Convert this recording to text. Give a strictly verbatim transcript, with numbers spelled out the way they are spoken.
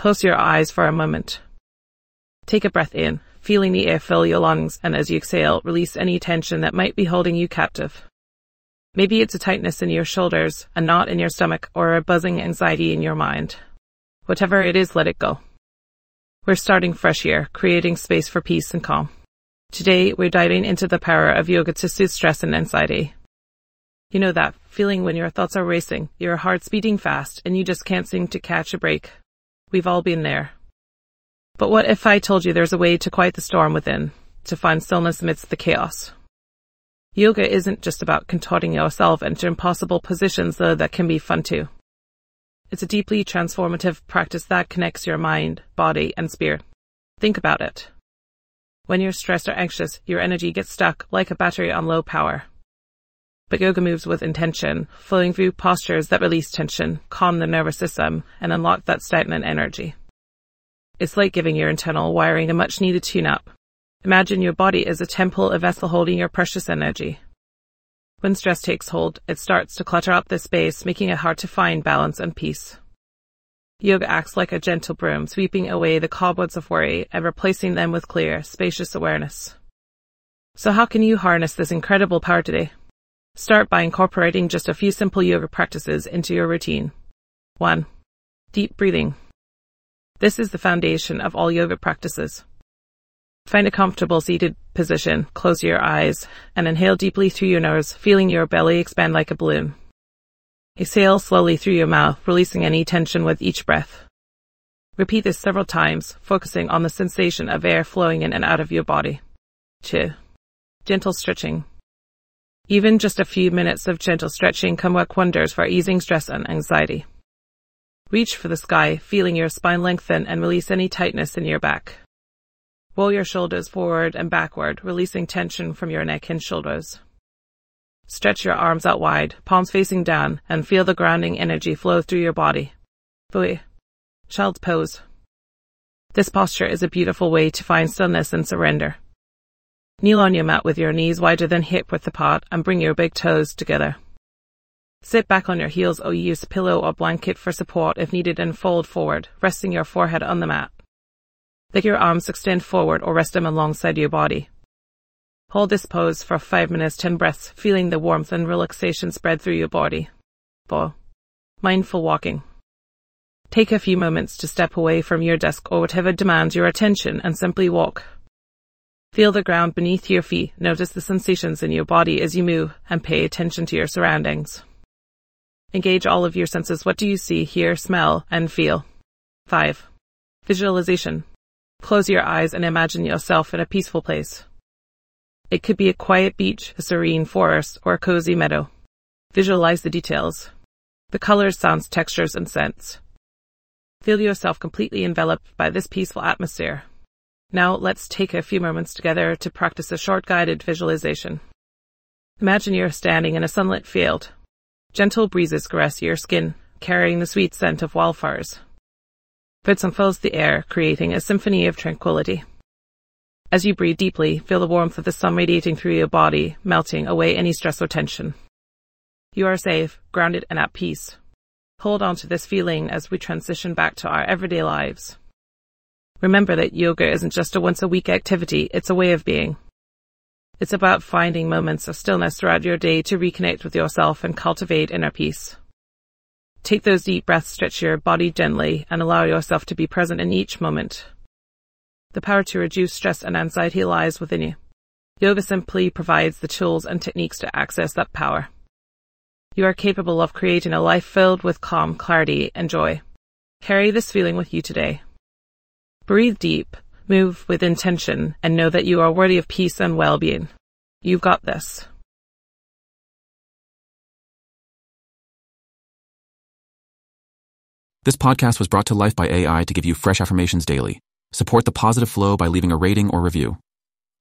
Close your eyes for a moment. Take a breath in, feeling the air fill your lungs, and as you exhale, release any tension that might be holding you captive. Maybe it's a tightness in your shoulders, a knot in your stomach, or a buzzing anxiety in your mind. Whatever it is, let it go. We're starting fresh here, creating space for peace and calm. Today, we're diving into the power of yoga to soothe stress and anxiety. You know that feeling when your thoughts are racing, your heart's beating fast, and you just can't seem to catch a break. We've all been there. But what if I told you there's a way to quiet the storm within, to find stillness amidst the chaos? Yoga isn't just about contorting yourself into impossible positions, though that can be fun too. It's a deeply transformative practice that connects your mind, body, and spirit. Think about it. When you're stressed or anxious, your energy gets stuck like a battery on low power. But yoga moves with intention, flowing through postures that release tension, calm the nervous system, and unlock that stagnant energy. It's like giving your internal wiring a much-needed tune-up. Imagine your body as a temple, a vessel holding your precious energy. When stress takes hold, it starts to clutter up this space, making it hard to find balance and peace. Yoga acts like a gentle broom, sweeping away the cobwebs of worry and replacing them with clear, spacious awareness. So how can you harness this incredible power today? Start by incorporating just a few simple yoga practices into your routine. one. Deep breathing. This is the foundation of all yoga practices. Find a comfortable seated position, close your eyes, and inhale deeply through your nose, feeling your belly expand like a balloon. Exhale slowly through your mouth, releasing any tension with each breath. Repeat this several times, focusing on the sensation of air flowing in and out of your body. two. Gentle stretching. Even just a few minutes of gentle stretching can work wonders for easing stress and anxiety. Reach for the sky, feeling your spine lengthen and release any tightness in your back. Roll your shoulders forward and backward, releasing tension from your neck and shoulders. Stretch your arms out wide, palms facing down, and feel the grounding energy flow through your body. Bui. Child's pose. This posture is a beautiful way to find stillness and surrender. Kneel on your mat with your knees wider than hip width apart and bring your big toes together. Sit back on your heels or use a pillow or blanket for support if needed and fold forward, resting your forehead on the mat. Let your arms extend forward or rest them alongside your body. Hold this pose for five minutes, ten breaths, feeling the warmth and relaxation spread through your body. four. Mindful walking. Take a few moments to step away from your desk or whatever demands your attention and simply walk. Feel the ground beneath your feet, notice the sensations in your body as you move, and pay attention to your surroundings. Engage all of your senses. What do you see, hear, smell, and feel? five. Visualization. Close your eyes and imagine yourself in a peaceful place. It could be a quiet beach, a serene forest, or a cozy meadow. Visualize the details. The colors, sounds, textures, and scents. Feel yourself completely enveloped by this peaceful atmosphere. Now let's take a few moments together to practice a short guided visualization. Imagine you're standing in a sunlit field. Gentle breezes caress your skin, carrying the sweet scent of wildflowers. Birdsong fills the air, creating a symphony of tranquility. As you breathe deeply, feel the warmth of the sun radiating through your body, melting away any stress or tension. You are safe, grounded, and at peace. Hold on to this feeling as we transition back to our everyday lives. Remember that yoga isn't just a once-a-week activity, it's a way of being. It's about finding moments of stillness throughout your day to reconnect with yourself and cultivate inner peace. Take those deep breaths, stretch your body gently, and allow yourself to be present in each moment. The power to reduce stress and anxiety lies within you. Yoga simply provides the tools and techniques to access that power. You are capable of creating a life filled with calm, clarity, and joy. Carry this feeling with you today. Breathe deep, move with intention, and know that you are worthy of peace and well-being. You've got this. This podcast was brought to life by A I to give you fresh affirmations daily. Support the positive flow by leaving a rating or review.